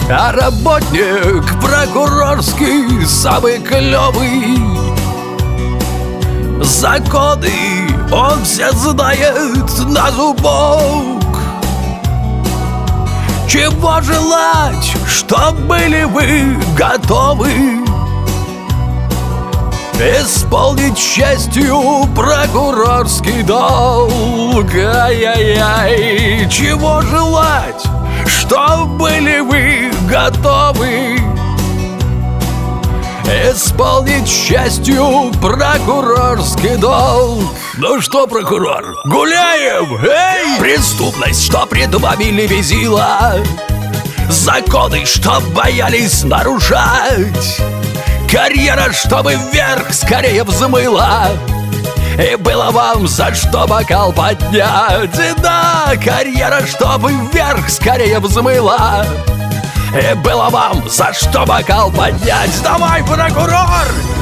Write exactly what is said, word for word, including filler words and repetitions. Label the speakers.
Speaker 1: А работник прокурорский самый клёвый. Законы он все знает на зубок. Чего желать, чтоб были вы готовы исполнить честью прокурорский долг? Ай-яй-яй. Чего желать, чтоб были вы готовы исполнить честью прокурорский долг? Ну что, прокурор, гуляем? Эй! Преступность, что пред вами лебезила, законы, что боялись нарушать, карьера, чтобы вверх скорее взмыла, и было вам за что бокал поднять. Да, карьера, чтобы вверх скорее взмыла, и было вам за что бокал поднять. Давай, прокурор,